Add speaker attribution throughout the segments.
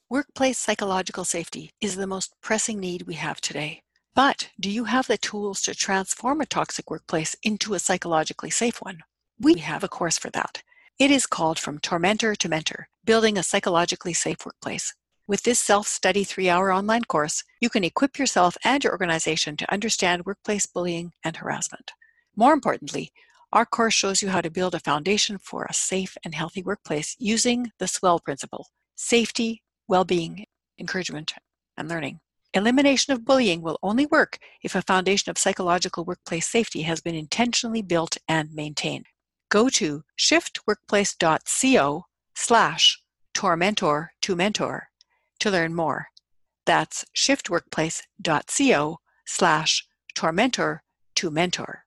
Speaker 1: Workplace psychological safety is the most pressing need we have today. But do you have the tools to transform a toxic workplace into a psychologically safe one? We have a course for that. It is called From Tormentor to Mentor, Building a Psychologically Safe Workplace. With this self-study 3-hour online course, you can equip yourself and your organization to understand workplace bullying and harassment. More importantly, our course shows you how to build a foundation for a safe and healthy workplace using the SWELL principle: safety, well-being, encouragement, and learning. Elimination of bullying will only work if a foundation of psychological workplace safety has been intentionally built and maintained. Go to shiftworkplace.co/tormentor to mentor to learn more. That's shiftworkplace.co/tormentor to mentor.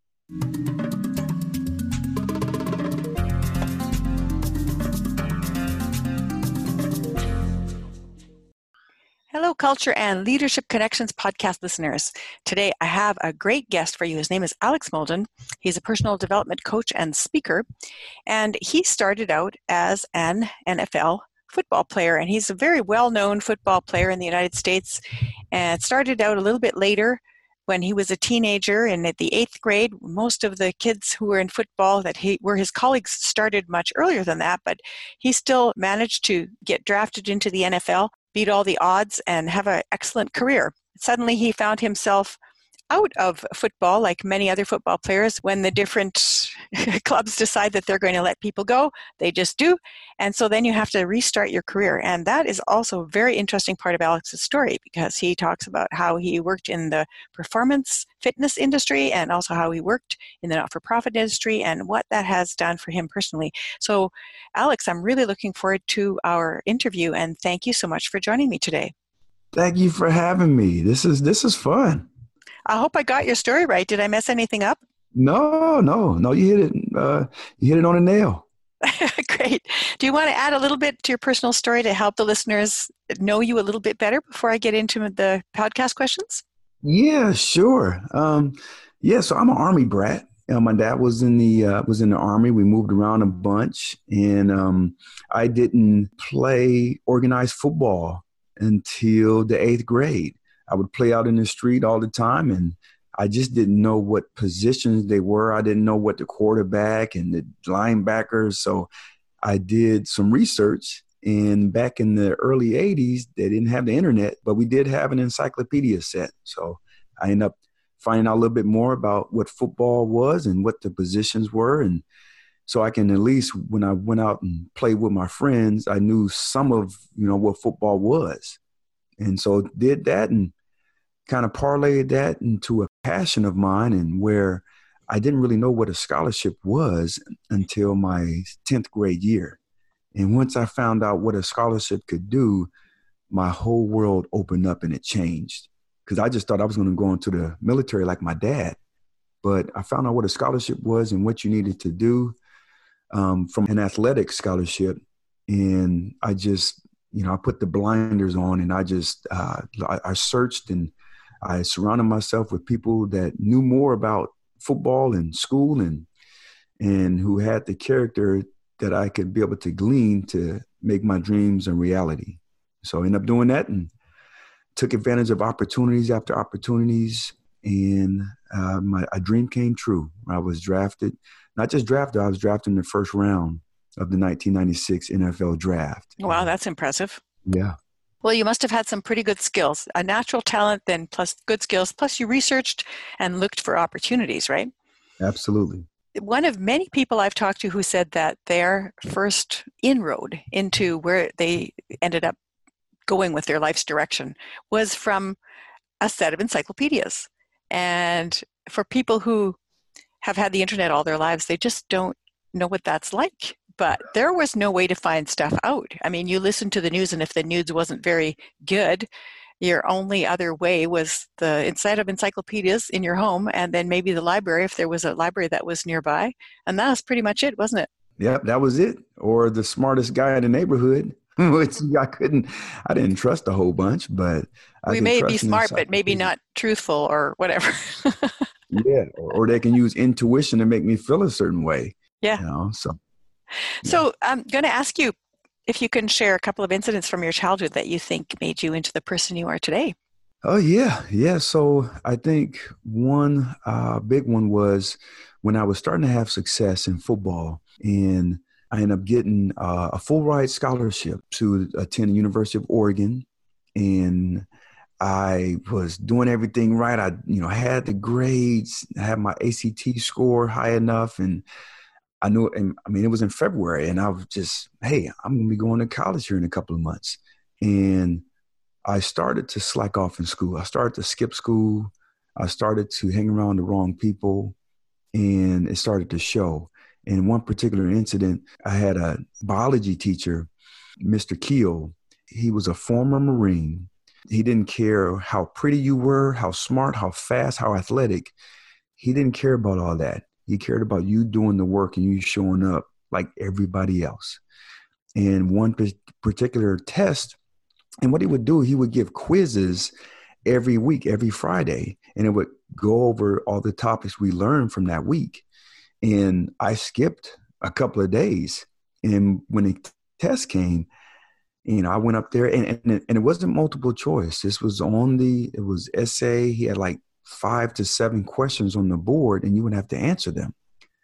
Speaker 1: Hello, Culture and Leadership Connections podcast listeners. Today, I have a great guest for you. His name is Alex Molden. He's a personal development coach and speaker, and he started out as an NFL football player, and he's a very well-known football player in the United States, and started out a little bit later when he was a teenager, and at the 8th grade. Most of the kids who were in football that were his colleagues started much earlier than that, but he still managed to get drafted into the NFL, beat all the odds, and have an excellent career. Suddenly he found himself out of football, like many other football players. When the different clubs decide that they're going to let people go, they just do. And so then you have to restart your career. And that is also a very interesting part of Alex's story, because he talks about how he worked in the performance fitness industry and also how he worked in the not-for-profit industry and what that has done for him personally. So, Alex, I'm really looking forward to our interview, and thank you so much for joining me today.
Speaker 2: Thank you for having me. This is fun.
Speaker 1: I hope I got your story right. Did I mess anything up?
Speaker 2: No. You hit it. You hit it on the nail.
Speaker 1: Great. Do you want to add a little bit to your personal story to help the listeners know you a little bit better before I get into the podcast questions?
Speaker 2: Yeah, sure. So I'm an Army brat. My dad was in the Army. We moved around a bunch, and I didn't play organized football until the 8th grade. I would play out in the street all the time, and I just didn't know what positions they were. I didn't know what the quarterback and the linebackers. So I did some research, and back in the early 80s, they didn't have the internet, but we did have an encyclopedia set. So I ended up finding out a little bit more about what football was and what the positions were. And so I can, at least when I went out and played with my friends, I knew some of, what football was. And so did that and kind of parlayed that into a passion of mine, and where I didn't really know what a scholarship was until my 10th grade year. And once I found out what a scholarship could do, my whole world opened up and it changed. Because I just thought I was going to go into the military like my dad. But I found out what a scholarship was and what you needed to do from an athletic scholarship. And I just, I put the blinders on, and I just, I searched, and I surrounded myself with people that knew more about football and school, and who had the character that I could be able to glean to make my dreams a reality. So I ended up doing that and took advantage of opportunities after opportunities, and my dream came true. I was drafted, not just drafted, I was drafted in the first round of the 1996 NFL draft.
Speaker 1: Wow, that's impressive.
Speaker 2: Yeah.
Speaker 1: Well, you must have had some pretty good skills, a natural talent, then plus good skills, plus you researched and looked for opportunities, right?
Speaker 2: Absolutely.
Speaker 1: One of many people I've talked to who said that their first inroad into where they ended up going with their life's direction was from a set of encyclopedias. And for people who have had the internet all their lives, they just don't know what that's like. But there was no way to find stuff out. I mean, you listened to the news, and if the news wasn't very good, your only other way was the inside of encyclopedias in your home, and then maybe the library if there was a library that was nearby. And that was pretty much it, wasn't it?
Speaker 2: Yeah, that was it. Or the smartest guy in the neighborhood, which I didn't trust a whole bunch, but
Speaker 1: we may be smart, but maybe not truthful or whatever.
Speaker 2: Yeah, or they can use intuition to make me feel a certain way.
Speaker 1: Yeah.
Speaker 2: So
Speaker 1: So I'm going to ask you, if you can share a couple of incidents from your childhood that you think made you into the person you are today.
Speaker 2: Oh, yeah. Yeah. So I think one big one was when I was starting to have success in football, and I ended up getting a full ride scholarship to attend the University of Oregon. And I was doing everything right. I, had the grades, I had my ACT score high enough, and I knew, and I mean, it was in February, and I was just, hey, I'm going to be going to college here in a couple of months. And I started to slack off in school. I started to skip school. I started to hang around the wrong people, and it started to show. In one particular incident, I had a biology teacher, Mr. Keel. He was a former Marine. He didn't care how pretty you were, how smart, how fast, how athletic. He didn't care about all that. He cared about you doing the work and you showing up like everybody else. And one particular test, and what he would do, he would give quizzes every week, every Friday, and it would go over all the topics we learned from that week. And I skipped a couple of days. And when the test came, I went up there, and it wasn't multiple choice. It was essay. He had like 5 to 7 questions on the board, and you would have to answer them.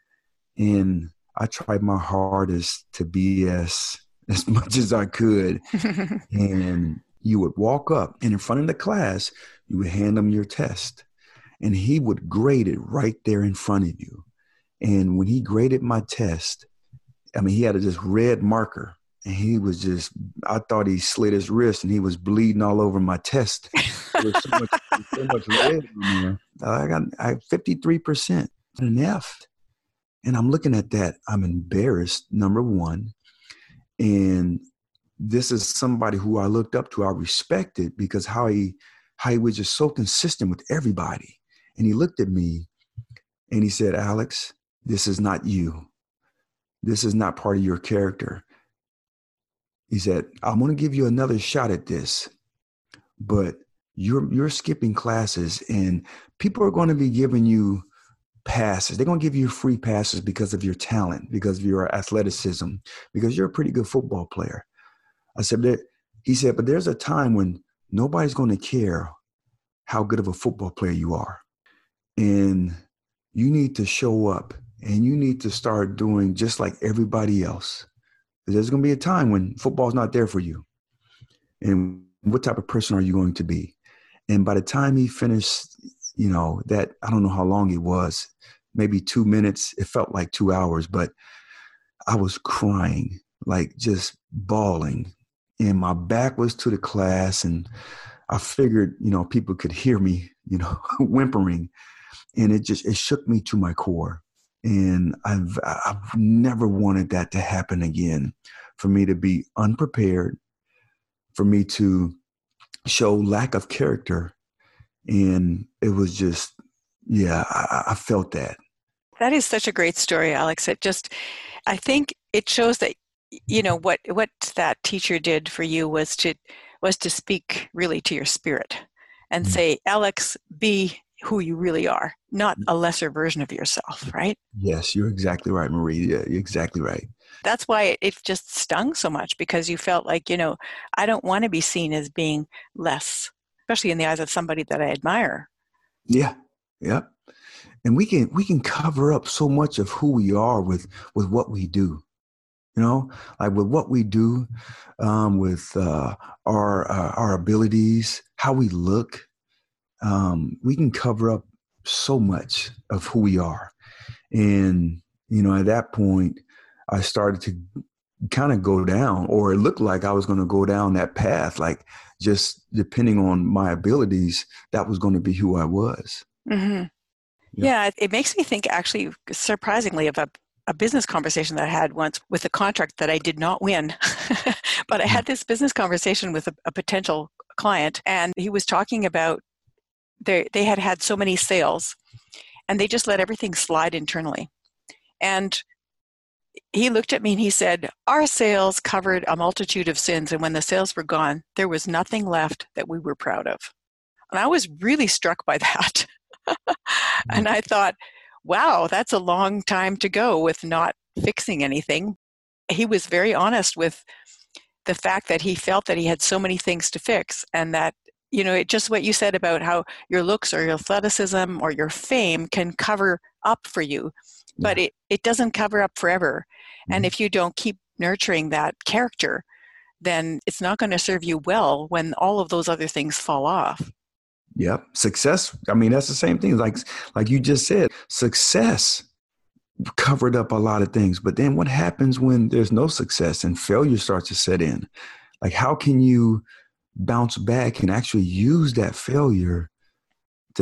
Speaker 2: And I tried my hardest to be as much as I could. And you would walk up, and in front of the class, you would hand him your test, and he would grade it right there in front of you. And when he graded my test, I mean, he had this red marker, and he was just, I thought he slit his wrist, and he was bleeding all over my test. There was so much red in there. I got 53%, an F. And I'm looking at that. I'm embarrassed, number one. And this is somebody who I looked up to, I respected, because how he was just so consistent with everybody. And he looked at me and he said, Alex, this is not you. This is not part of your character. He said, I'm going to give you another shot at this, but you're skipping classes, and people are going to be giving you passes. They're going to give you free passes because of your talent, because of your athleticism, because you're a pretty good football player. He said, but there's a time when nobody's going to care how good of a football player you are. And you need to show up, and you need to start doing just like everybody else. There's going to be a time when football's not there for you. And what type of person are you going to be? And by the time he finished, that, I don't know how long it was, maybe 2 minutes. It felt like 2 hours, but I was crying, like just bawling. And my back was to the class, and I figured, people could hear me, whimpering. And it shook me to my core. And I've never wanted that to happen again, for me to be unprepared, for me to show lack of character. And it was just, I felt that.
Speaker 1: That is such a great story, Alex. I think it shows that, what that teacher did for you was to speak really to your spirit and say, Alex, be who you really are, not a lesser version of yourself, right?
Speaker 2: Yes, you're exactly right, Marie. Yeah, you're exactly right.
Speaker 1: That's why it just stung so much, because you felt like, I don't want to be seen as being less, especially in the eyes of somebody that I admire.
Speaker 2: Yeah. Yeah. And we can cover up so much of who we are with what we do, like with what we do, with our abilities, how we look. We can cover up so much of who we are. And, at that point, I started to kind of go down, or it looked like I was going to go down that path, like just depending on my abilities, that was going to be who I was.
Speaker 1: Mm-hmm. Yeah, it makes me think, actually, surprisingly, of a business conversation that I had once with a contract that I did not win. But I had this business conversation with a potential client, and he was talking about they had so many sales, and they just let everything slide internally. And he looked at me and he said, our sales covered a multitude of sins, and when the sales were gone, there was nothing left that we were proud of. And I was really struck by that. And I thought, wow, that's a long time to go with not fixing anything. He was very honest with the fact that he felt that he had so many things to fix, and that, it just what you said about how your looks or your athleticism or your fame can cover up for you, but
Speaker 2: Yeah.
Speaker 1: it doesn't cover up forever. And
Speaker 2: Mhm.
Speaker 1: if you don't keep nurturing that character, then it's not going to serve you well when all of those other things fall off.
Speaker 2: Yep. Success. I mean, that's the same thing. Like you just said, success covered up a lot of things. But then what happens when there's no success and failure starts to set in? Like, how can you bounce back and actually use that failure to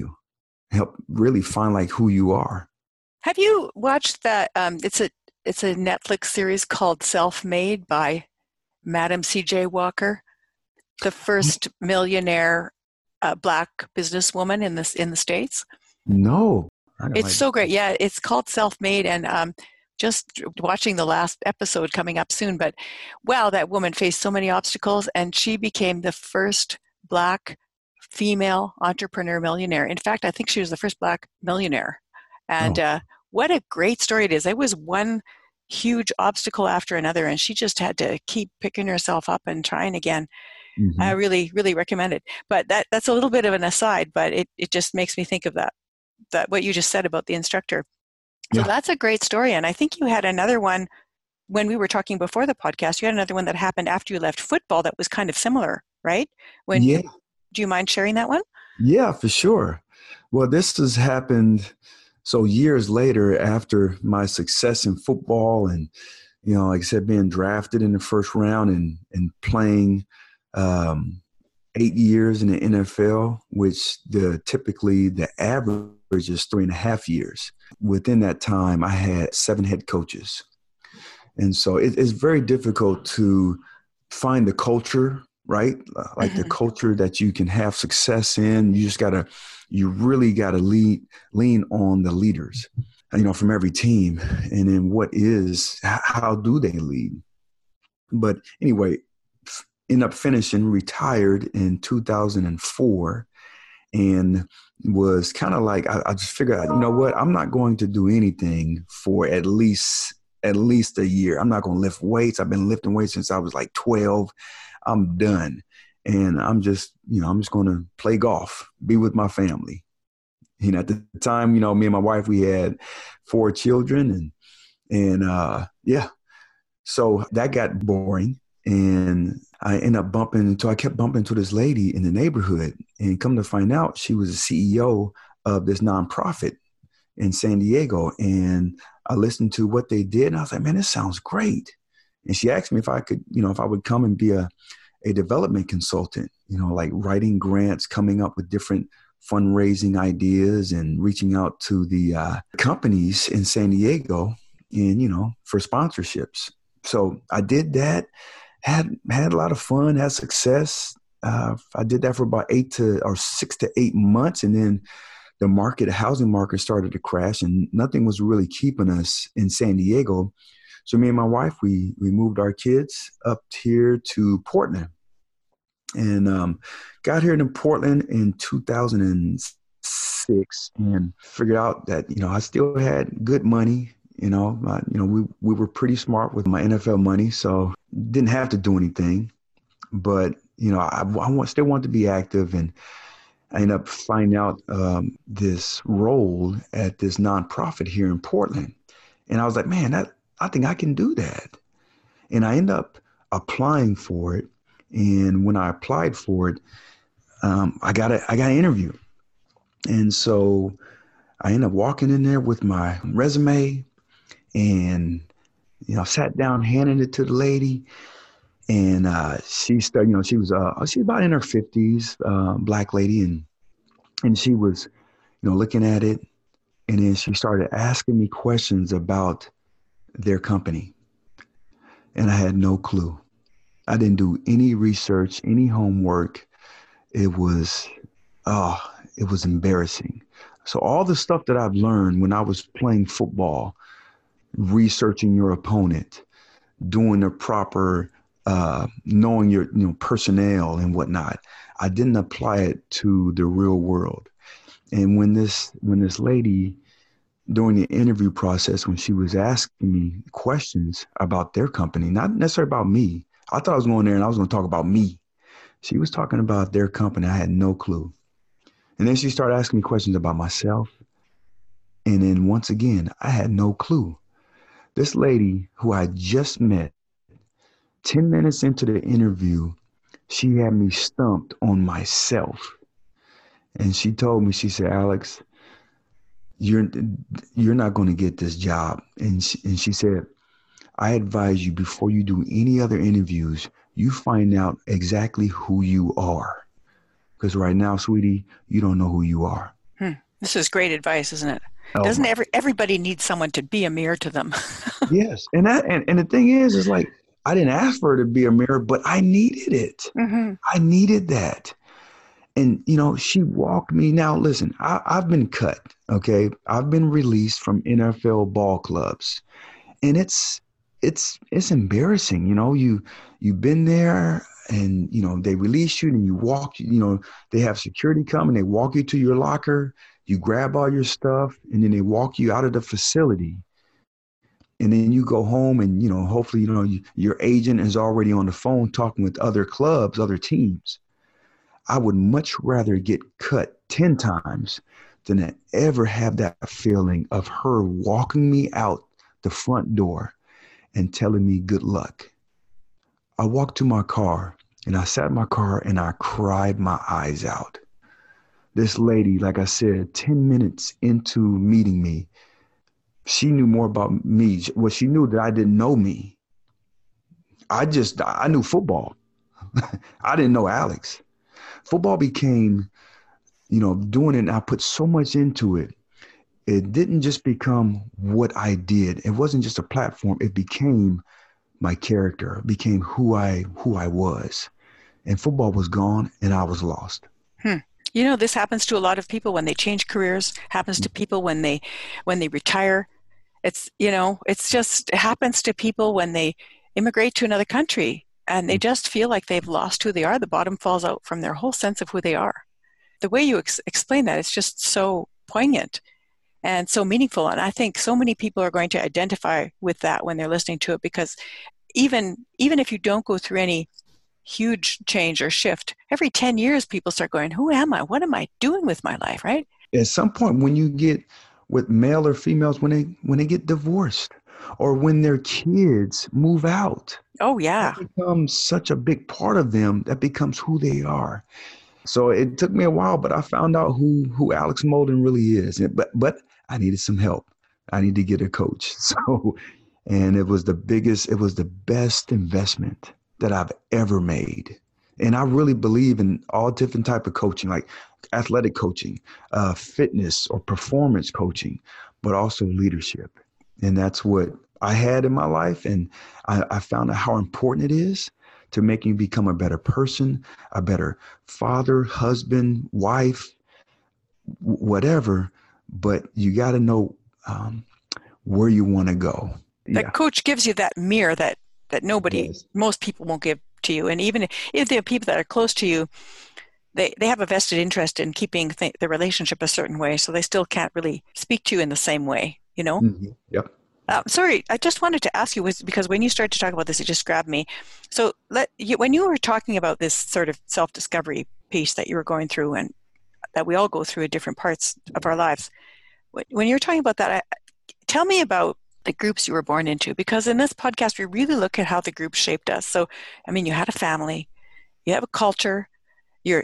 Speaker 2: help really find like who you are?
Speaker 1: Have you watched that? It's a Netflix series called Self-Made by Madam C.J. Walker, the first millionaire black businesswoman in the States.
Speaker 2: No, I got
Speaker 1: It's
Speaker 2: my,
Speaker 1: so great. Yeah, it's called Self-Made, and just watching the last episode coming up soon. But wow, that woman faced so many obstacles, and she became the first black female entrepreneur millionaire. In fact, I think she was the first black millionaire. And
Speaker 2: oh,
Speaker 1: what a great story it is. It was one huge obstacle after another, and she just had to keep picking herself up and trying again. I
Speaker 2: hmm
Speaker 1: really, really recommend it. But that's a little bit of an aside, but it just makes me think of that what you just said about the instructor. So
Speaker 2: yeah,
Speaker 1: that's a great story. And I think you had another one when we were talking before the podcast. You had another one that happened after you left football that was kind of similar, right? When
Speaker 2: yeah,
Speaker 1: Do you mind sharing that one?
Speaker 2: yeah, for sure. Well, this has happened. So years later, after my success in football, and like I said, being drafted in the first round and playing um, 8 years in the NFL, which typically the average is 3.5 years. Within that time, I had 7 head coaches. And so it's very difficult to find the culture, right? Like the
Speaker 1: Mm-hmm.
Speaker 2: culture that you can have success in. You really got to lean on the leaders, from every team. And then how do they lead? But anyway, end up finishing retired in 2004, and was kind of like, I just figured out, you know what, I'm not going to do anything for at least a year. I'm not going to lift weights. I've been lifting weights since I was like 12. I'm done. And I'm just going to play golf, be with my family. At the time, me and my wife, we had 4 children, and yeah, so that got boring. And I kept bumping into this lady in the neighborhood, and come to find out she was the CEO of this nonprofit in San Diego. And I listened to what they did, and I was like, man, this sounds great. And she asked me if I would come and be a development consultant, like writing grants, coming up with different fundraising ideas and reaching out to the companies in San Diego and, for sponsorships. So I did that, had a lot of fun, had success. I did that for about 6 to 8 months. And then the housing market started to crash, and nothing was really keeping us in San Diego. So me and my wife, we moved our kids up here to Portland, and got here in Portland in 2006, and figured out that I still had good money. We were pretty smart with my NFL money, so didn't have to do anything. But still want to be active, and I ended up finding out this role at this nonprofit here in Portland. And I was like, man, I think I can do that. And I ended up applying for it. And when I applied for it, I got an interview. And so I ended up walking in there with my resume, and sat down, handed it to the lady. And she started, she was about in her 50s, black lady, and she was looking at it. And then she started asking me questions about their company. And I had no clue. I didn't do any research, any homework. It was, it was embarrassing. So all the stuff that I've learned when I was playing football, researching your opponent, doing the proper, knowing your personnel and whatnot, I didn't apply it to the real world. And when this lady, during the interview process, when she was asking me questions about their company, not necessarily about me, I thought I was going there and I was going to talk about me. She was talking about their company. I had no clue. And then she started asking me questions about myself. And then once again, I had no clue. This lady who I just met, 10 minutes into the interview, she had me stumped on myself. And she told me, she said, Alex, you're not going to get this job. And she said, I advise you before you do any other interviews, you find out exactly who you are. Because right now, sweetie, you don't know who you are.
Speaker 1: This is great advice, isn't it?
Speaker 2: Oh,
Speaker 1: Doesn't everybody need someone to be a mirror to them?
Speaker 2: yes. And the thing is like, I didn't ask for her to be a mirror, but I needed it.
Speaker 1: Mm-hmm.
Speaker 2: I needed that. And, she walked me. Now, listen, I've been cut. Okay. I've been released from NFL ball clubs, and it's embarrassing. You've been there and, they release you and you walk, they have security come and they walk you to your locker. You grab all your stuff and then they walk you out of the facility. And then you go home and, hopefully, your agent is already on the phone talking with other clubs, other teams. I would much rather get cut 10 times than to ever have that feeling of her walking me out the front door and telling me good luck. I walked to my car and I sat in my car and I cried my eyes out. This lady, like I said, 10 minutes into meeting me, she knew more about me. Well, she knew that I didn't know me. I knew football. I didn't know Alex. Football became, doing it, and I put so much into it. It didn't just become what I did. It wasn't just a platform. It became my character. It became who I was. And football was gone and I was lost.
Speaker 1: This happens to a lot of people when they change careers, happens to people when they retire. It happens to people when they immigrate to another country and they just feel like they've lost who they are. The bottom falls out from their whole sense of who they are. The way you explain that, it's just so poignant and so meaningful. And I think so many people are going to identify with that when they're listening to it, because even if you don't go through any huge change or shift, every 10 years people start going, who am I? What am I doing with my life, right?
Speaker 2: At some point when you get with male or females, when they get divorced or when their kids move out.
Speaker 1: Oh, yeah.
Speaker 2: That becomes such a big part of them. That becomes who they are. So it took me a while, but I found out who Alex Molden really is. But I needed some help. I need to get a coach. And it was the best investment that I've ever made. And I really believe in all different type of coaching, like athletic coaching, fitness or performance coaching, but also leadership. And that's what I had in my life. And I found out how important it is to make you become a better person, a better father, husband, wife, whatever. But you got to know where you want to go.
Speaker 1: That coach gives you that mirror that most people won't give to you. And even if there are people that are close to you, they have a vested interest in keeping the relationship a certain way. So they still can't really speak to you in the same way,
Speaker 2: Mm-hmm. Yep.
Speaker 1: Sorry, I just wanted to ask you, because when you started to talk about this, it just grabbed me. So when you were talking about this sort of self-discovery piece that you were going through and that we all go through at different parts of our lives, when you were talking about that, tell me about the groups you were born into, because in this podcast, we really look at how the groups shaped us. So, I mean, you had a family, you have a culture, you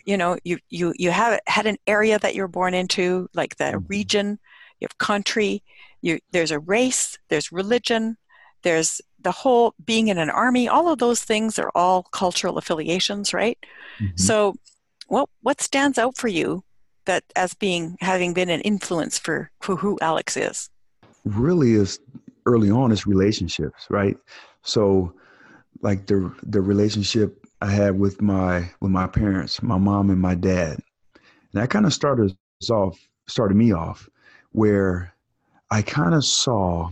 Speaker 1: have had an area that you're born into, like the region, you have country, there's a race, there's religion, there's the whole being in an army. All of those things are all cultural affiliations, right? Mm-hmm. So what stands out for you that as having been an influence for who Alex is?
Speaker 2: Really is early on is relationships, right? So like the relationship I had with my parents, my mom and my dad. And that kind of started me off where I kind of saw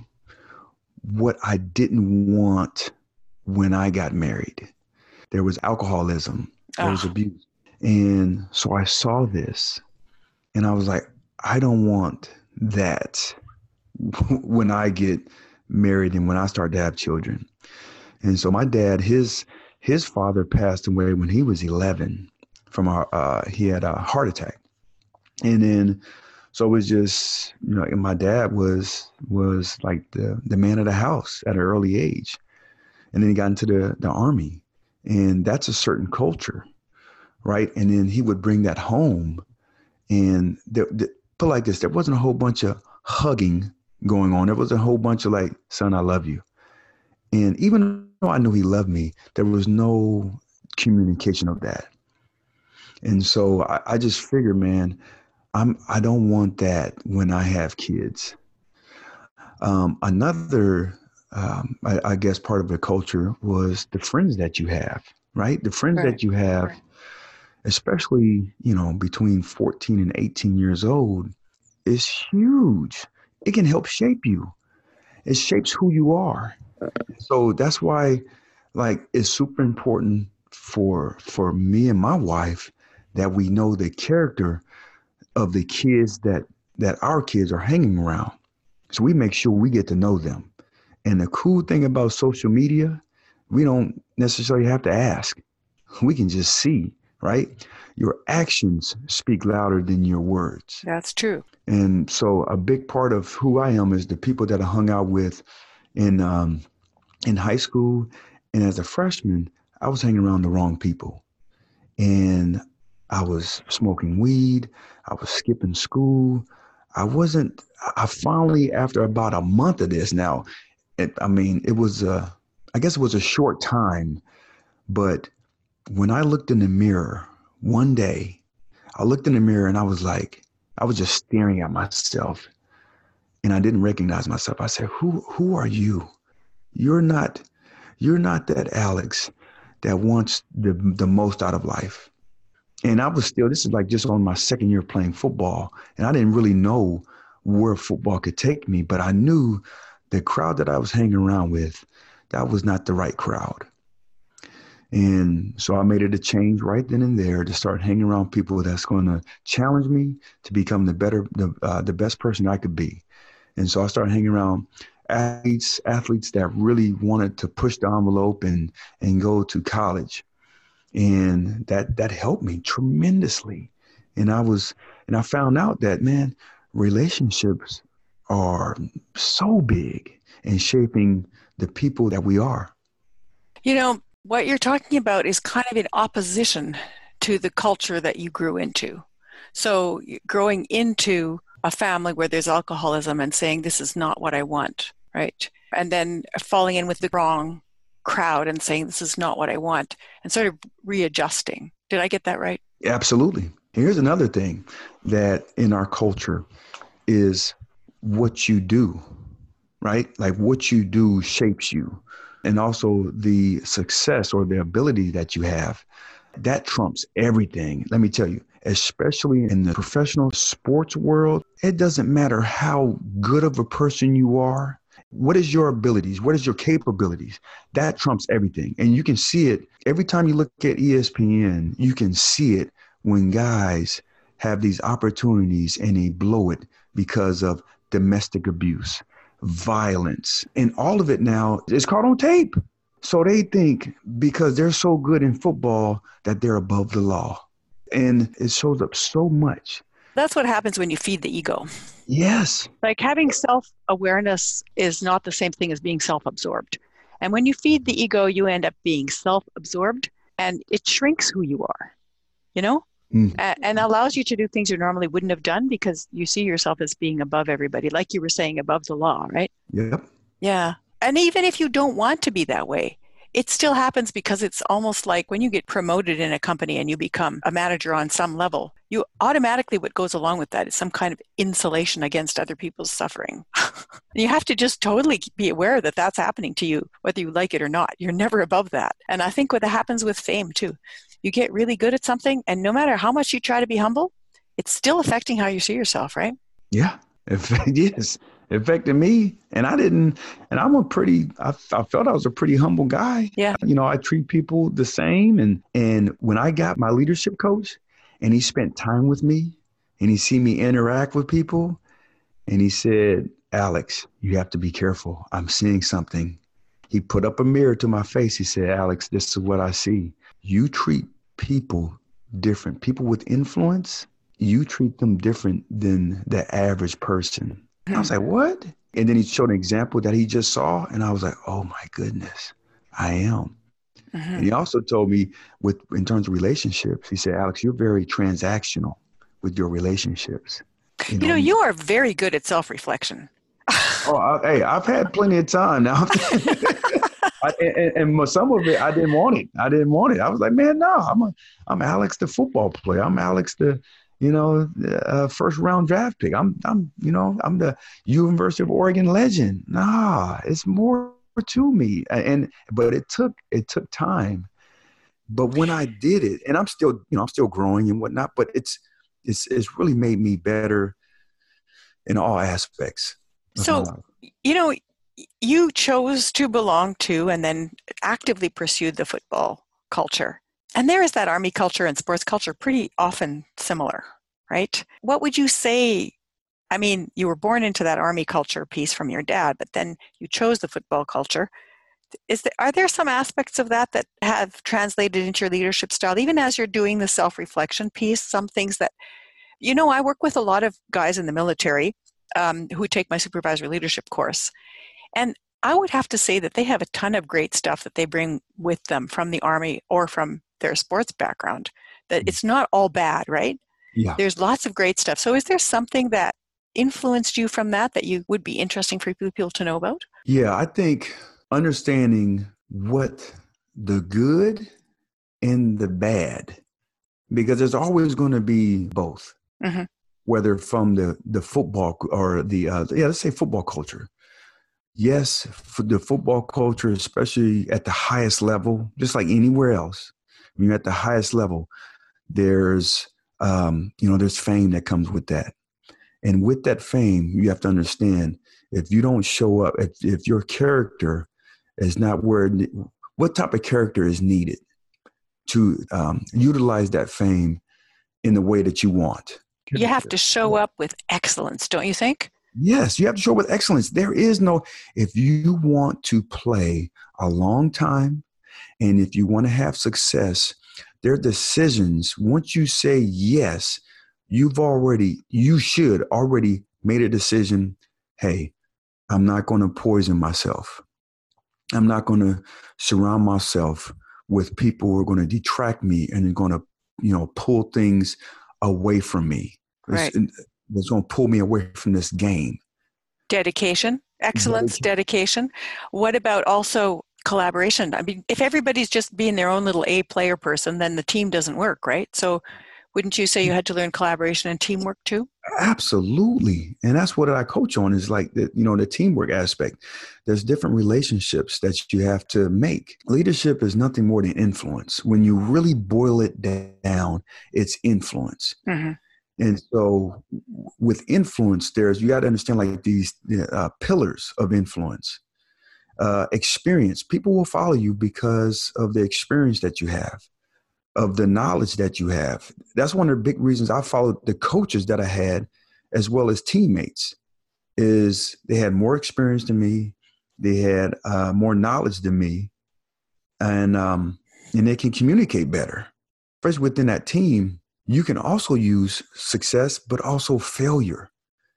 Speaker 2: what I didn't want when I got married. There was alcoholism, there was abuse. And so I saw this and I was like, I don't want that when I get married and when I start to have children. And so my dad, his his father passed away when he was 11 from he had a heart attack. And then, so it was just, and my dad was like the man of the house at an early age. And then he got into the Army, and that's a certain culture, right? And then he would bring that home, and put like this, there wasn't a whole bunch of hugging going on. There was a whole bunch of like, son, I love you. And even though I knew he loved me, there was no communication of that. And so I just figured, man, I don't want that when I have kids. Another, I guess part of the culture was the friends that you have, right? The friends that you have, especially, between 14 and 18 years old, is huge. It can help shape you. It shapes who you are. So that's why, like, it's super important for me and my wife that we know the character of the kids that our kids are hanging around. So we make sure we get to know them. And the cool thing about social media, we don't necessarily have to ask. We can just see, right? Your actions speak louder than your words.
Speaker 1: That's true.
Speaker 2: And so a big part of who I am is the people that I hung out with in high school. And as a freshman, I was hanging around the wrong people. And I was smoking weed. I was skipping school. I finally, after about a month of this now, I guess it was a short time, but when I looked in the mirror one day, I looked in the mirror and I was just staring at myself, and I didn't recognize myself. I said, who are you? You're not that Alex that wants the most out of life. And this is like just on my second year playing football, and I didn't really know where football could take me, but I knew the crowd that I was hanging around with, that was not the right crowd. And so I made it a change right then and there to start hanging around people that's going to challenge me to become the best person I could be. And so I started hanging around athletes that really wanted to push the envelope and go to college. And that helped me tremendously. And I found out that, man, relationships are so big in shaping the people that we are.
Speaker 1: What you're talking about is kind of in opposition to the culture that you grew into. So growing into a family where there's alcoholism and saying, this is not what I want, right? And then falling in with the wrong crowd and saying, this is not what I want, and sort of readjusting. Did I get that right?
Speaker 2: Absolutely. Here's another thing that in our culture is what you do, right? Like what you do shapes you. And also the success or the ability that you have, that trumps everything. Let me tell you, especially in the professional sports world, it doesn't matter how good of a person you are. What is your abilities? What is your capabilities? That trumps everything. And you can see it every time you look at ESPN. You can see it when guys have these opportunities and they blow it because of domestic abuse, violence, and all of it now is caught on tape. So they think because they're so good in football that they're above the law. And it shows up so much.
Speaker 1: That's what happens when you feed the ego.
Speaker 2: Yes.
Speaker 1: Like having self-awareness is not the same thing as being self-absorbed. And when you feed the ego, you end up being self-absorbed, and it shrinks who you are, and allows you to do things you normally wouldn't have done because you see yourself as being above everybody, like you were saying, above the law, right?
Speaker 2: Yep.
Speaker 1: Yeah. And even if you don't want to be that way, it still happens because it's almost like when you get promoted in a company and you become a manager on some level, you automatically, what goes along with that is some kind of insulation against other people's suffering. You have to just totally be aware that that's happening to you, whether you like it or not. You're never above that. And I think what happens with fame too, you get really good at something, and no matter how much you try to be humble, it's still affecting how you see yourself, right?
Speaker 2: Yeah. Yes. It affected me, and I felt I was a pretty humble guy.
Speaker 1: Yeah.
Speaker 2: I treat people the same. And when I got my leadership coach and he spent time with me and he see me interact with people and he said, Alex, you have to be careful. I'm seeing something. He put up a mirror to my face. He said, Alex, this is what I see. You treat people different. People with influence, you treat them different than the average person. I was like, what? And then he showed an example that he just saw. And I was like, oh my goodness, I am. Mm-hmm. And he also told me in terms of relationships, he said, Alex, you're very transactional with your relationships.
Speaker 1: You are very good at self-reflection.
Speaker 2: Hey, I've had plenty of time now. and some of it, I didn't want it. I was like, man, no, I'm Alex, the football player. I'm Alex, the first round draft pick. I'm the University of Oregon legend. Nah, it's more to me. But it took time. But when I did it, and I'm still growing and whatnot, but it's really made me better in all aspects.
Speaker 1: So, you chose to belong to and then actively pursued the football culture. And there is that Army culture and sports culture pretty often similar, right? What would you say? I mean, you were born into that Army culture piece from your dad, but then you chose the football culture. Are there some aspects of that have translated into your leadership style, even as you're doing the self-reflection piece? Some things that, I work with a lot of guys in the military who take my supervisory leadership course. And I would have to say that they have a ton of great stuff that they bring with them from the Army or from their sports background, that it's not all bad, right?
Speaker 2: Yeah.
Speaker 1: There's lots of great stuff. So is there something that influenced you from that you would be interesting for people to know about?
Speaker 2: Yeah, I think understanding what the good and the bad, because there's always going to be both, mm-hmm. whether from the football or let's say football culture. Yes, for the football culture, especially at the highest level, just like anywhere else, when you're at the highest level, there's fame that comes with that. And with that fame, you have to understand, if you don't show up, if your character is not what type of character is needed to utilize that fame in the way that you want.
Speaker 1: You have to show up with excellence, don't you think?
Speaker 2: Yes, you have to show up with excellence. If you want to play a long time and if you want to have success, there are decisions. Once you say yes, you should already made a decision. Hey, I'm not going to poison myself. I'm not going to surround myself with people who are going to detract me and are going to, pull things away from me.
Speaker 1: Right.
Speaker 2: That's going to pull me away from this game.
Speaker 1: Dedication, excellence, dedication. What about also collaboration? I mean, if everybody's just being their own little A player person, then the team doesn't work, right? So wouldn't you say you had to learn collaboration and teamwork too?
Speaker 2: Absolutely. And that's what I coach on is like the teamwork aspect. There's different relationships that you have to make. Leadership is nothing more than influence. When you really boil it down, it's influence. Mm-hmm. And so with influence, you got to understand like these pillars of influence. Experience. People will follow you because of the experience that you have, of the knowledge that you have. That's one of the big reasons I followed the coaches that I had, as well as teammates, is they had more experience than me. They had more knowledge than me, and they can communicate better. Especially within that team, you can also use success, but also failure.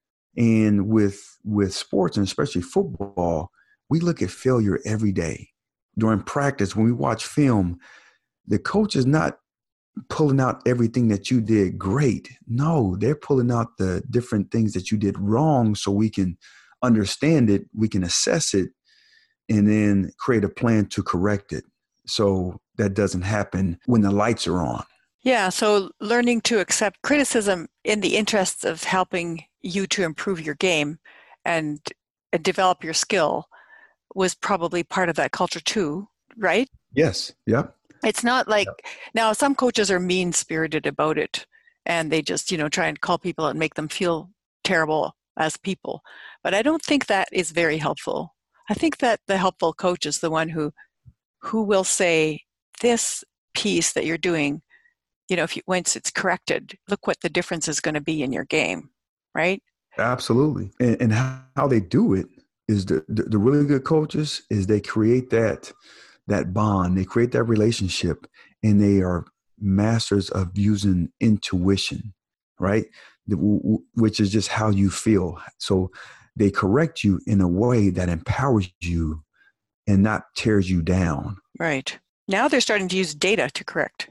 Speaker 2: And with sports, and especially football, we look at failure every day. During practice, when we watch film, the coach is not pulling out everything that you did great. No, they're pulling out the different things that you did wrong so we can understand it, we can assess it, and then create a plan to correct it. So that doesn't happen when the lights are on.
Speaker 1: Yeah, so learning to accept criticism in the interests of helping you to improve your game and develop your skill was probably part of that culture too, right?
Speaker 2: Yes. Yep.
Speaker 1: It's not like, now some coaches are mean-spirited about it and they just, try and call people out and make them feel terrible as people. But I don't think that is very helpful. I think that the helpful coach is the one who will say, this piece that you're doing, once it's corrected, look what the difference is going to be in your game, right?
Speaker 2: Absolutely. And how they do it is the really good coaches is they create that bond, they create that relationship, and they are masters of using intuition, right? Which is just how you feel. So they correct you in a way that empowers you and not tears you down.
Speaker 1: Right. Now they're starting to use data to correct.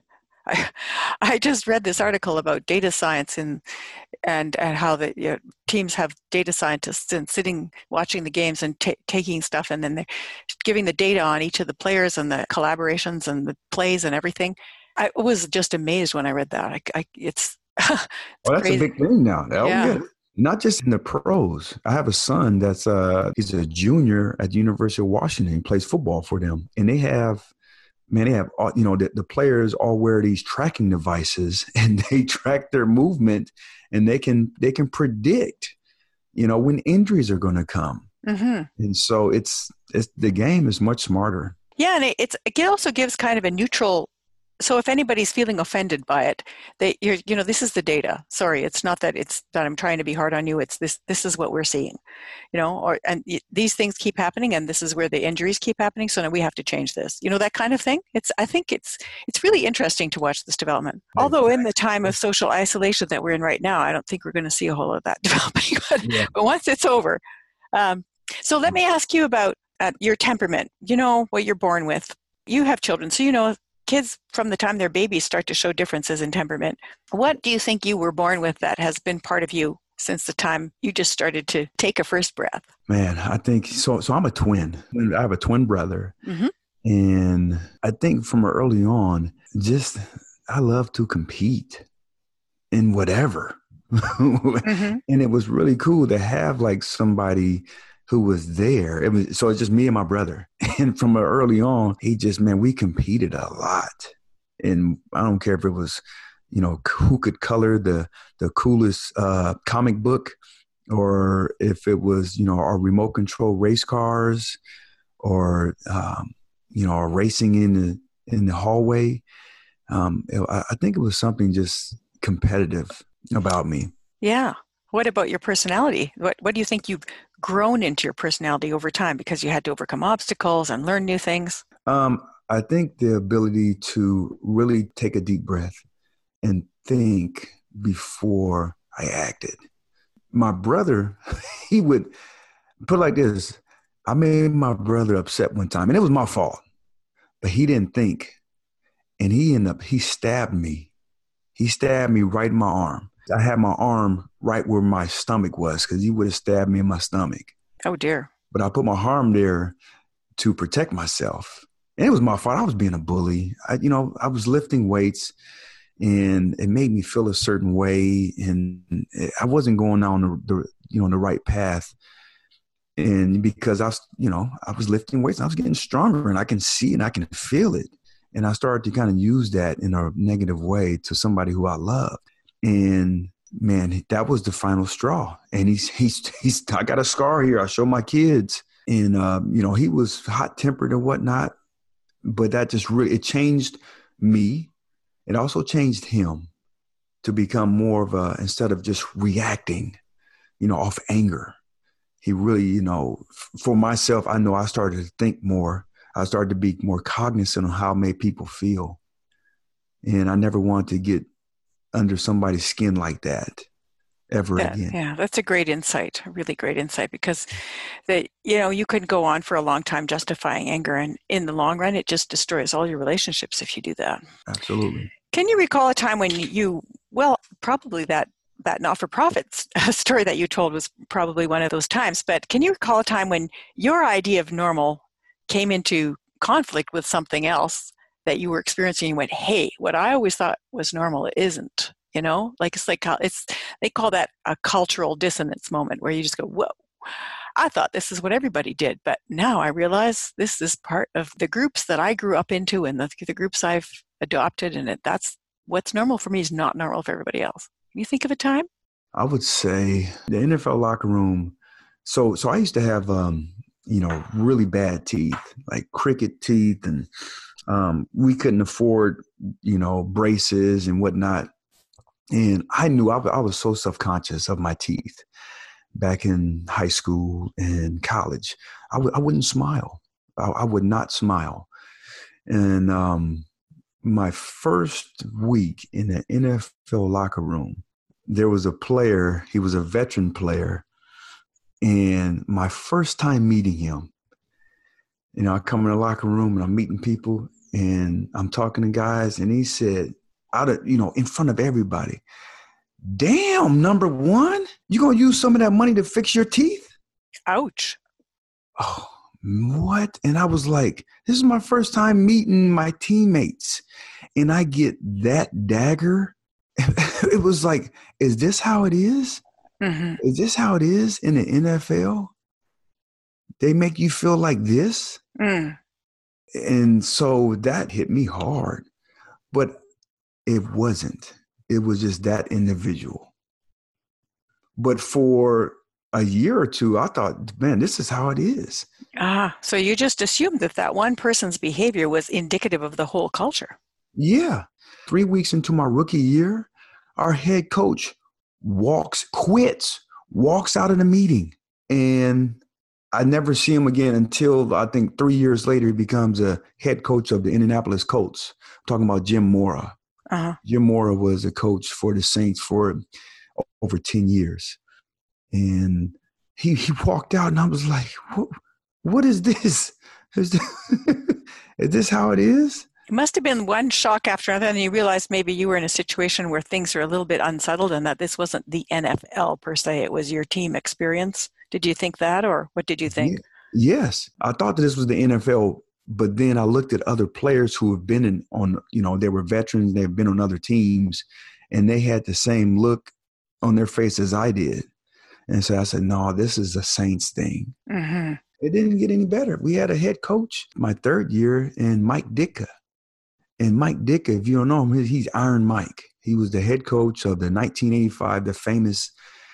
Speaker 1: I just read this article about data science and how the teams have data scientists and sitting watching the games and taking stuff, and then they're giving the data on each of the players and the collaborations and the plays and everything. I was just amazed when I read that. It's
Speaker 2: oh, that's
Speaker 1: crazy.
Speaker 2: A big thing now. Oh,
Speaker 1: yeah.
Speaker 2: yeah. Not just in the pros. I have a son that's he's a junior at the University of Washington. He plays football for them, and they have all, the players all wear these tracking devices, and they track their movement, and they can predict, when injuries are going to come. Mm-hmm. And so it's the game is much smarter.
Speaker 1: Yeah, and it also gives kind of a neutral. So if anybody's feeling offended by it, this is the data. Sorry, it's not that I'm trying to be hard on you. It's this is what we're seeing, and these things keep happening, and this is where the injuries keep happening. So now we have to change this, that kind of thing. I think it's really interesting to watch this development. Exactly. Although in the time of social isolation that we're in right now, I don't think we're going to see a whole lot of that developing. But once it's over, so let me ask you about your temperament. What you're born with. You have children, so kids from the time they're babies start to show differences in temperament. What do you think you were born with that has been part of you since the time you just started to take a first breath?
Speaker 2: Man, I think so. So I'm a twin. I have a twin brother. Mm-hmm. And I think from early on, I love to compete in whatever. Mm-hmm. And it was really cool to have like somebody who was there. It's just me and my brother. And from early on, we competed a lot. And I don't care if it was, who could color the coolest comic book, or if it was, our remote control race cars, or, racing in the hallway. I think it was something just competitive about me.
Speaker 1: Yeah. What about your personality? What do you think you've grown into your personality over time because you had to overcome obstacles and learn new things?
Speaker 2: I think the ability to really take a deep breath and think before I acted. My brother, he would put it like this. I made my brother upset one time, and it was my fault, but he didn't think. And he stabbed me. He stabbed me right in my arm. I had my arm right where my stomach was because he would have stabbed me in my stomach.
Speaker 1: Oh, dear.
Speaker 2: But I put my arm there to protect myself. And it was my fault. I was being a bully. I was lifting weights, and it made me feel a certain way. And I wasn't going down the right path. And because I was lifting weights, I was getting stronger, and I can see and I can feel it. And I started to kind of use that in a negative way to somebody who I loved. And man, that was the final straw. And I got a scar here. I show my kids, and he was hot tempered and whatnot, but that just really, it changed me. It also changed him to become more of instead of just reacting, off anger. He really, for myself, I know I started to think more. I started to be more cognizant of how I made people feel. And I never wanted to get under somebody's skin like that ever again.
Speaker 1: Yeah, that's a great insight, a really great insight, because you could go on for a long time justifying anger, and in the long run, it just destroys all your relationships if you do that.
Speaker 2: Absolutely.
Speaker 1: Can you recall a time when probably that not-for-profit story that you told was probably one of those times, but can you recall a time when your idea of normal came into conflict with something else that you were experiencing and went, hey, what I always thought was normal isn't, they call that a cultural dissonance moment, where you just go, whoa, I thought this is what everybody did, but now I realize this is part of the groups that I grew up into and the groups I've adopted, and that's what's normal for me is not normal for everybody else. Can you think of a time?
Speaker 2: I would say the NFL locker room. So I used to have, really bad teeth, like cricket teeth, and we couldn't afford, braces and whatnot. And I knew I was so self-conscious of my teeth back in high school and college, I wouldn't smile. I would not smile. And my first week in the NFL locker room, there was a player, he was a veteran player, and my first time meeting him, I come in the locker room and I'm meeting people and I'm talking to guys, and he said, in front of everybody, "Damn, number one, you gonna use some of that money to fix your teeth?"
Speaker 1: Ouch.
Speaker 2: Oh, what? And I was like, this is my first time meeting my teammates, and I get that dagger. It was like, is this how it is?
Speaker 1: Mm-hmm.
Speaker 2: Is this how it is in the NFL? They make you feel like this?
Speaker 1: Mm.
Speaker 2: And so that hit me hard. But it wasn't. It was just that individual. But for a year or two, I thought, man, this is how it is.
Speaker 1: So you just assumed that one person's behavior was indicative of the whole culture.
Speaker 2: Yeah. 3 weeks into my rookie year, our head coach quits, walks out of the meeting. And I never see him again until I think 3 years later, he becomes a head coach of the Indianapolis Colts. I'm talking about Jim Mora.
Speaker 1: Uh-huh.
Speaker 2: Jim Mora was a coach for the Saints for over 10 years. And he walked out, and I was like, what is this? Is this how it is?
Speaker 1: It must have been one shock after another, and you realized maybe you were in a situation where things are a little bit unsettled and that this wasn't the NFL per se, it was your team experience. Did you think that, or what did you think?
Speaker 2: Yes. I thought that this was the NFL, but then I looked at other players who have been they were veterans, they've been on other teams, and they had the same look on their face as I did. And so I said, no, this is a Saints thing.
Speaker 1: Mm-hmm.
Speaker 2: It didn't get any better. We had a head coach my third year, and Mike Ditka. And Mike Ditka, if you don't know him, he's Iron Mike. He was the head coach of the 1985, the famous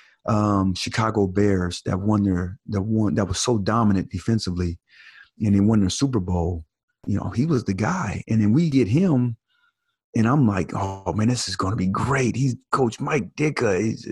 Speaker 2: Chicago Bears that that was so dominant defensively, and they won their Super Bowl. He was the guy. And then we get him, and I'm like, oh man, this is going to be great. He's Coach Mike Ditka. He's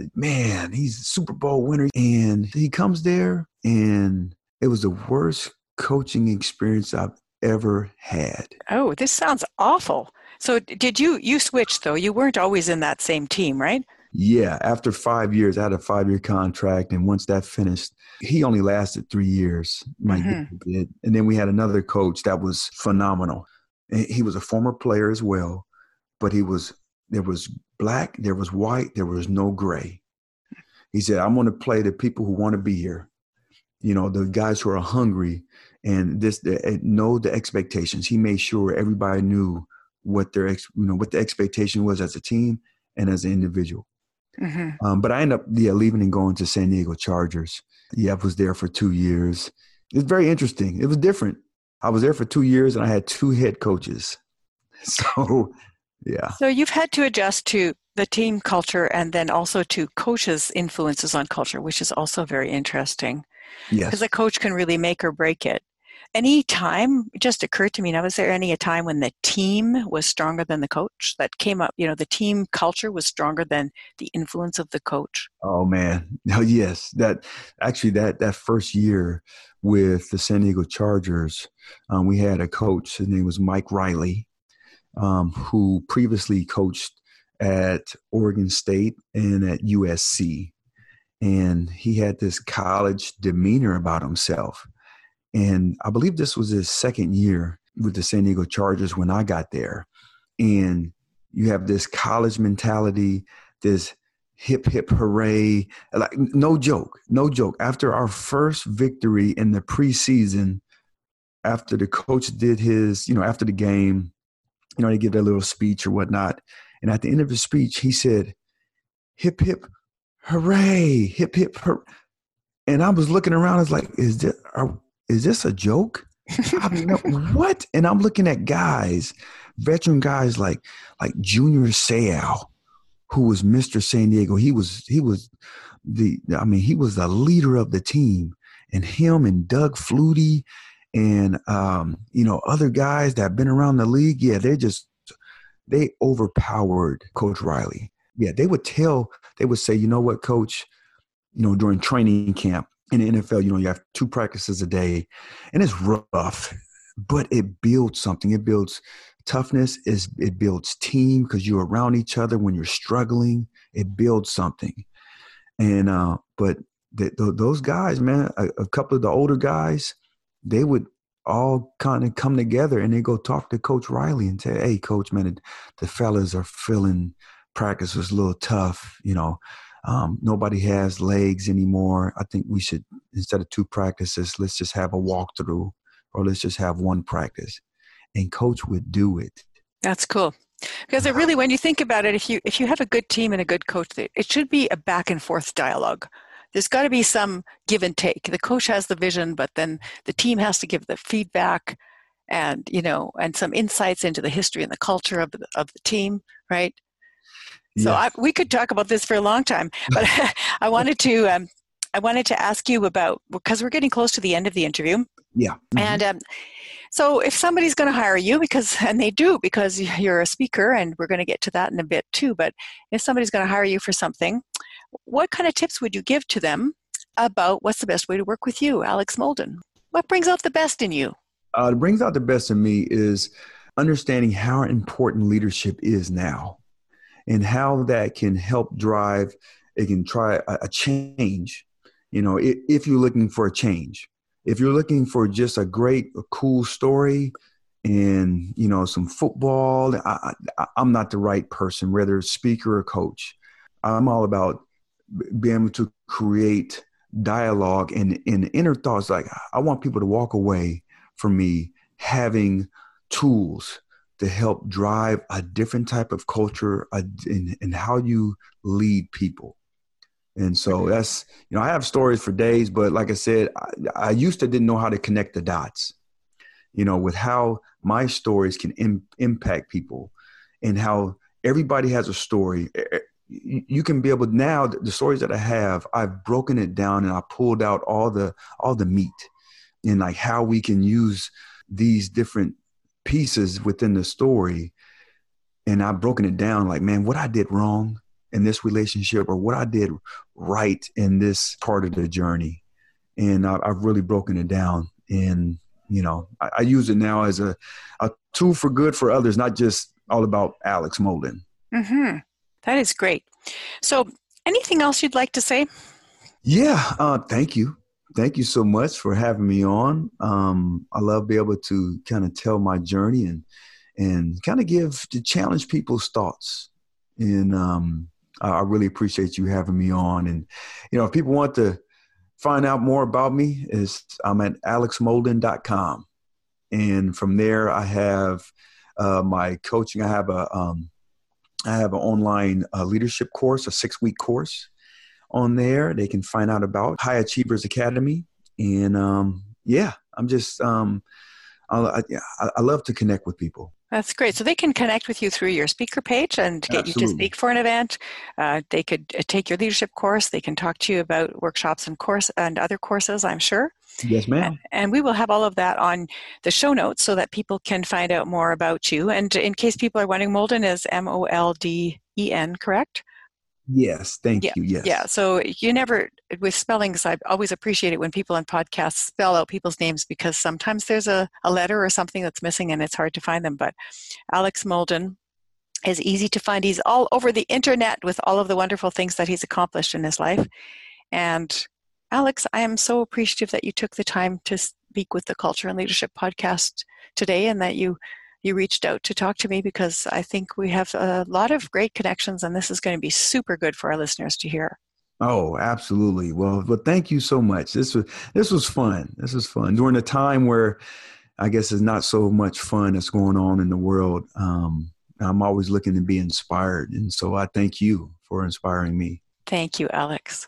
Speaker 2: a Super Bowl winner. And he comes there, and it was the worst coaching experience I've ever had.
Speaker 1: Oh, this sounds awful. So did you switch though? You weren't always in that same team, right?
Speaker 2: Yeah. After 5 years, I had a 5-year contract. And once that finished, he only lasted 3 years. Mike did. And then we had another coach that was phenomenal. He was a former player as well, but there was black, there was white, there was no gray. He said, I'm going to play the people who want to be here. The guys who are hungry and know the expectations. He made sure everybody knew what what the expectation was as a team and as an individual. Mm-hmm. But I ended up leaving and going to San Diego Chargers. I was there for 2 years. It's very interesting. It was different. I was there for 2 years, and I had 2 head coaches. So, yeah.
Speaker 1: So you've had to adjust to the team culture and then also to coaches' influences on culture, which is also very interesting.
Speaker 2: Yes.
Speaker 1: Because a coach can really make or break it. Any time, it just occurred to me now, was there a time when the team was stronger than the coach that came up, the team culture was stronger than the influence of the coach?
Speaker 2: Oh, man. Oh, yes. That first year with the San Diego Chargers, we had a coach. His name was Mike Riley, who previously coached at Oregon State and at USC. And he had this college demeanor about himself. And I believe this was his second year with the San Diego Chargers when I got there. And you have this college mentality, this hip, hip, hooray. Like, no joke. After our first victory in the preseason, after the coach did his, after the game, they give their little speech or whatnot. And at the end of his speech, he said, hip, hip, hooray, hip, hip, hooray. And I was looking around, I was like, is this a joke? What? And I'm looking at guys, veteran guys like Junior Seau, who was Mr. San Diego. He was the leader of the team. And him and Doug Flutie and, other guys that have been around the league. Yeah, they overpowered Coach Riley. Yeah, they would say, you know what, Coach, during training camp in the NFL, you have 2 practices a day, and it's rough, but it builds something. It builds toughness. It builds team because you're around each other when you're struggling. It builds something. And but those guys, man, a couple of the older guys, they would all kind of come together and they go talk to Coach Riley and say, "Hey, Coach, man, the fellas are feeling practice was a little tough. Nobody has legs anymore. I think we should, instead of 2 practices, let's just have a walkthrough, or let's just have 1 practice." And Coach would do it.
Speaker 1: That's cool. Because it really, when you think about it, if you have a good team and a good coach, it should be a back and forth dialogue. There's got to be some give and take. The coach has the vision, but then the team has to give the feedback and, and some insights into the history and the culture of the team, right? So
Speaker 2: Yeah.
Speaker 1: we could talk about this for a long time, but I wanted to ask you about, because we're getting close to the end of the interview.
Speaker 2: Yeah. Mm-hmm.
Speaker 1: And so if somebody's going to hire you, and they do, because you're a speaker, and we're going to get to that in a bit too, but if somebody's going to hire you for something, what kind of tips would you give to them about what's the best way to work with you, Alex Molden? What brings out the best in you?
Speaker 2: What brings out the best in me is understanding how important leadership is now, and how that can help drive, it can try a change. If you're looking for a change, if you're looking for just a cool story and, some football, I'm not the right person, whether speaker or coach. I'm all about being able to create dialogue and inner thoughts. Like, I want people to walk away from me having tools to help drive a different type of culture in how you lead people. And so that's, I have stories for days, but like I said, I used to didn't know how to connect the dots, with how my stories can impact people, and how everybody has a story. You can be able, now the stories that I have, I've broken it down and I pulled out all the meat, and like how we can use these different pieces within the story. And I've broken it down like, man, what I did wrong in this relationship, or what I did right in this part of the journey. And I've really broken it down. And, I use it now as a tool for good for others, not just all about Alex Molden.
Speaker 1: Mm-hmm. That is great. So anything else you'd like to say?
Speaker 2: Yeah. Thank you. Thank you so much for having me on. I love being able to kind of tell my journey and kind of to challenge people's thoughts. And I really appreciate you having me on. And, if people want to find out more about me, I'm at alexmolden.com. And from there, I have my coaching. I have an online leadership course, a 6-week course. On there, they can find out about High Achievers Academy. And I'm just, I love to connect with people.
Speaker 1: That's great. So they can connect with you through your speaker page and get
Speaker 2: Absolutely.
Speaker 1: you to speak for an event. They could take your leadership course. They can talk to you about workshops and other courses, I'm sure.
Speaker 2: Yes, ma'am.
Speaker 1: And we will have all of that on the show notes so that people can find out more about you. And in case people are wondering, Molden is Molden, correct?
Speaker 2: Yes, thank you. Yes.
Speaker 1: Yeah. So with spellings, I always appreciate it when people on podcasts spell out people's names, because sometimes there's a letter or something that's missing and it's hard to find them. But Alex Molden is easy to find. He's all over the internet with all of the wonderful things that he's accomplished in his life. And Alex, I am so appreciative that you took the time to speak with the Culture and Leadership podcast today, and that you reached out to talk to me, because I think we have a lot of great connections, and this is going to be super good for our listeners to hear.
Speaker 2: Oh, absolutely. Well, thank you so much. This was fun. This was fun during a time where I guess there's not so much fun that's going on in the world. I'm always looking to be inspired. And so I thank you for inspiring me.
Speaker 1: Thank you, Alex.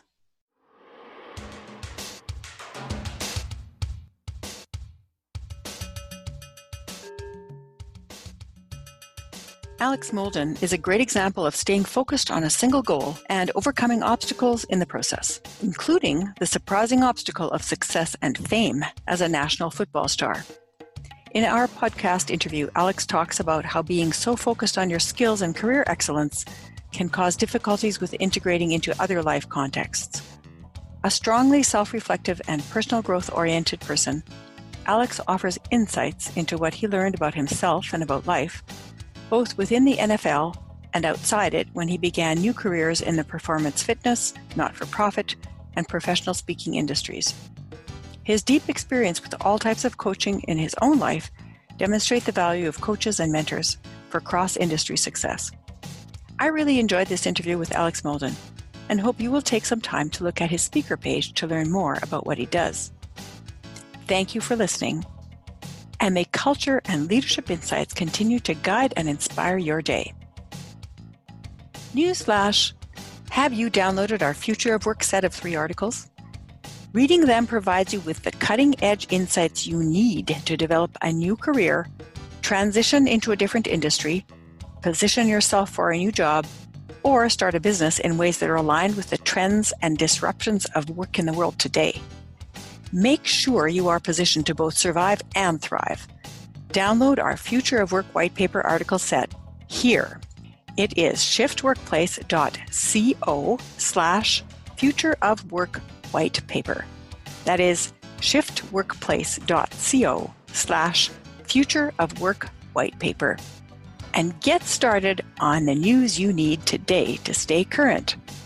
Speaker 1: Alex Molden is a great example of staying focused on a single goal and overcoming obstacles in the process, including the surprising obstacle of success and fame as a national football star. In our podcast interview, Alex talks about how being so focused on your skills and career excellence can cause difficulties with integrating into other life contexts. A strongly self-reflective and personal growth-oriented person, Alex offers insights into what he learned about himself and about life, both within the NFL and outside it when he began new careers in the performance fitness, not-for-profit, and professional speaking industries. His deep experience with all types of coaching in his own life demonstrate the value of coaches and mentors for cross-industry success. I really enjoyed this interview with Alex Molden and hope you will take some time to look at his speaker page to learn more about what he does. Thank you for listening, and may culture and leadership insights continue to guide and inspire your day. Newsflash! Have you downloaded our Future of Work set of 3 articles? Reading them provides you with the cutting-edge insights you need to develop a new career, transition into a different industry, position yourself for a new job, or start a business in ways that are aligned with the trends and disruptions of work in the world today. Make sure you are positioned to both survive and thrive. Download our Future of Work white paper article set here. It is shiftworkplace.co/Future of Work white paper. That is shiftworkplace.co/Future of Work white paper. And get started on the news you need today to stay current.